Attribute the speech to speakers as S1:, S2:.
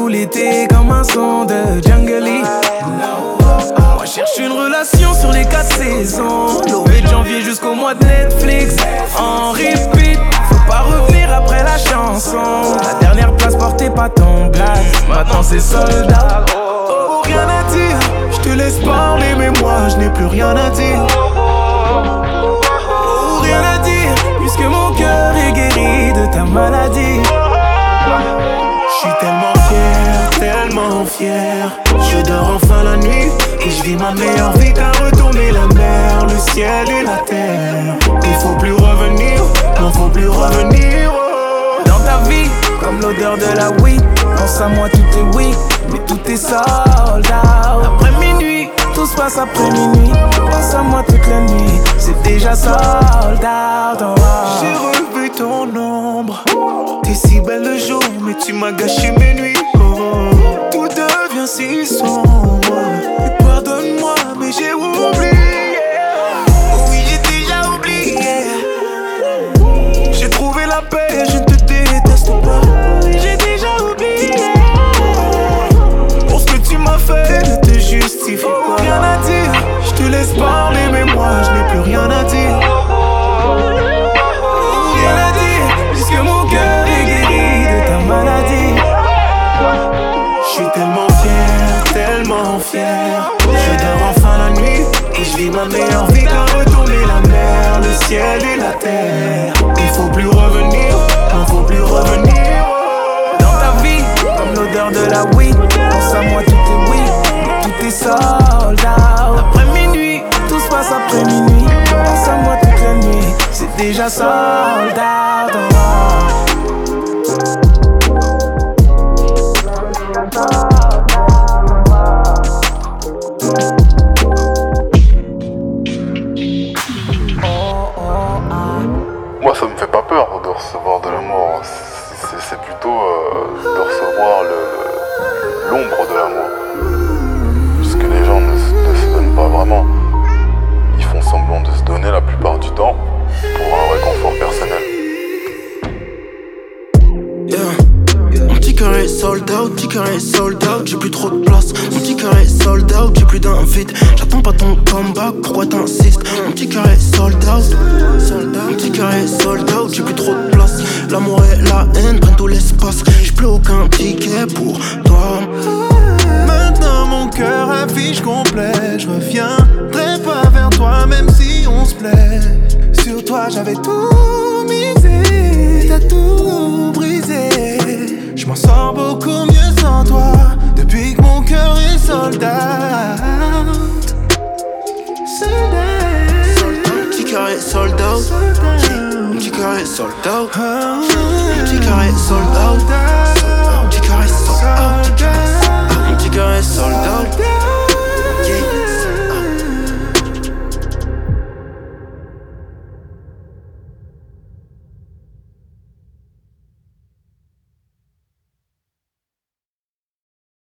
S1: tout l'été comme un son de Jungle Lee. Moi cherche une relation sur les 4 saisons. Lové de janvier jusqu'au mois de Netflix. En repeat, faut pas revenir après la chanson. La dernière place portée pas ton blaze. Maintenant c'est soldat. Oh, rien à dire. Je te laisse parler mais moi je n'ai plus rien à dire. Oh, rien à dire. Puisque mon cœur est guéri de ta maladie. Je suis tellement fier. Je dors enfin la nuit et je vis ma meilleure vie qu'à retourner la mer, le ciel et la terre. Il faut plus revenir, non faut plus revenir. Dans ta vie, comme l'odeur de la weed. Pense à moi tout est oui, mais tout est sold out. Après minuit, tout se passe après minuit. Pense à moi toute la nuit, c'est déjà sold out. Oh. J'ai revu ton ombre. T'es si belle le jour, mais tu m'as gâché mes nuits. Oh. Tout devient si sombre. Et pardonne-moi, mais j'ai oublié. Oui, j'ai déjà oublié. J'ai trouvé la paix, je ne te déteste pas. J'ai déjà oublié. Pour ce que tu m'as fait, ne te justifie pas. Rien à dire, je te laisse parler, mais moi je n'ai plus rien à dire. Rien à dire, puisque mon cœur est guéri de ta maladie. Je suis tellement fier. Je dors enfin la nuit et je vis ma meilleure vie qu'à retourner la mer, le ciel et la terre. Il faut plus revenir, non faut plus revenir. Dans ta vie, comme l'odeur de la weed. Pense à moi tout est oui, mais tout est sold out. Après minuit, tout se passe après minuit. Pense à moi toute la nuit, c'est déjà sold out. Oh.
S2: Moi ça me fait pas peur de recevoir de l'amour, c'est plutôt de recevoir l'ombre de l'amour. Parce que les gens ne se donnent pas vraiment. Ils font semblant de se donner la plupart du temps pour un réconfort personnel.
S3: Mon petit cœur est sold out, petit cœur est sold out, j'ai plus trop de place. Mon petit cœur est sold out, j'ai plus d'invite. J'attends pas ton comeback, pourquoi t'insistes? Mon petit cœur est sold out, mon petit cœur est sold out, j'ai plus trop de place. L'amour et la haine prennent tout l'espace. J'ai plus aucun ticket pour toi.
S4: Maintenant mon cœur affiche complet. Je reviendrai pas vers toi même si on se plaît. Sur toi j'avais tout misé, t'as tout brisé. Je m'en sors beaucoup mieux sans toi. Depuis que mon cœur est sold out.
S3: Mon petit cœur est sold out. Mon petit cœur est sold out. Mon petit cœur est sold